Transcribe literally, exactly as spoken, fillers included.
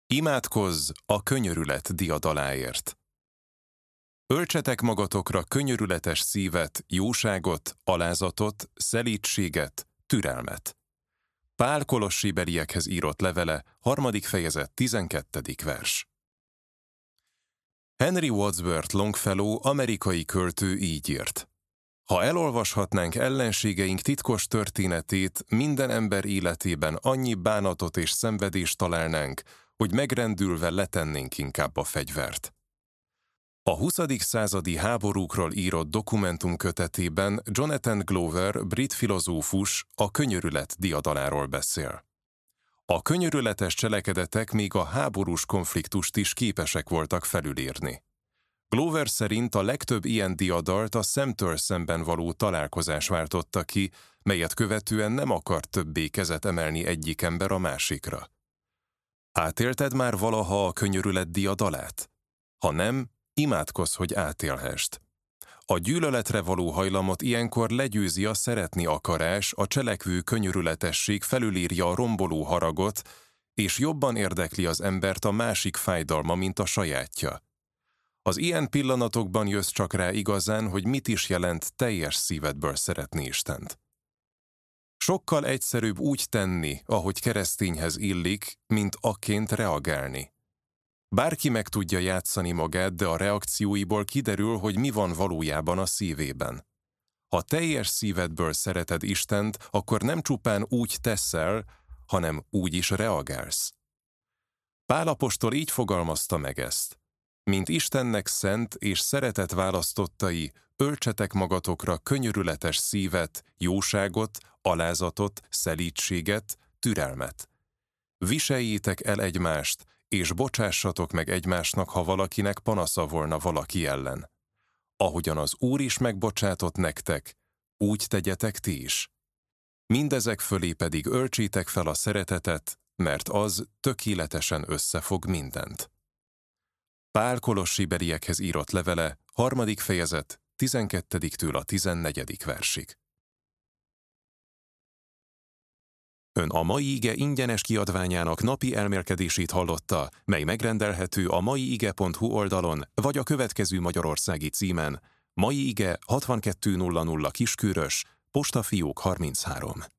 Imádkozz a könyörület diadaláért. Öltsetek magatokra könyörületes szívet, jóságot, alázatot, szelídséget, türelmet. Pál kolossébeliekhez írott levele, harmadik fejezet, tizenkettedik vers. Henry Wadsworth Longfellow amerikai költő így írt: ha elolvashatnánk ellenségeink titkos történetét, minden ember életében annyi bánatot és szenvedést találnánk, hogy megrendülve letennénk inkább a fegyvert. A huszadik századi háborúkról írott dokumentumkötetében Jonathan Glover, brit filozófus, a könyörület diadaláról beszél. A könyörületes cselekedetek még a háborús konfliktust is képesek voltak felülírni. Glover szerint a legtöbb ilyen diadalt a szemtől szemben való találkozás váltotta ki, melyet követően nem akart többé kezet emelni egyik ember a másikra. Átélted már valaha a könyörület diadalát? Ha nem, imádkozz, hogy átélhest. A gyűlöletre való hajlamot ilyenkor legyőzi a szeretni akarás, a cselekvő könyörületesség felülírja a romboló haragot, és jobban érdekli az embert a másik fájdalma, mint a sajátja. Az ilyen pillanatokban jössz csak rá igazán, hogy mit is jelent teljes szívedből szeretni Istent. Sokkal egyszerűbb úgy tenni, ahogy keresztényhez illik, mint akként reagálni. Bárki meg tudja játszani magát, de a reakcióiból kiderül, hogy mi van valójában a szívében. Ha teljes szívedből szereted Istent, akkor nem csupán úgy teszel, hanem úgy is reagálsz. Pál apostol így fogalmazta meg ezt: mint Istennek szent és szeretett választottai, öltsetek magatokra könyörületes szívet, jóságot, alázatot, szelídséget, türelmet. Viseljétek el egymást, és bocsássatok meg egymásnak, ha valakinek panasza volna valaki ellen. Ahogyan az Úr is megbocsátott nektek, úgy tegyetek ti is. Mindezek fölé pedig öltsétek fel a szeretetet, mert az tökéletesen összefog mindent. Pál kolossébeliekhez írott levele, harmadik fejezet, tizenkettediktől a tizennegyedik versig. Ön a mai ige ingyenes kiadványának napi elmélkedését hallotta, mely megrendelhető a maiige pont hu oldalon, vagy a következő magyarországi címen: Mai Ige hatvankettő nulla nulla Kiskörös, postafiók harminchárom.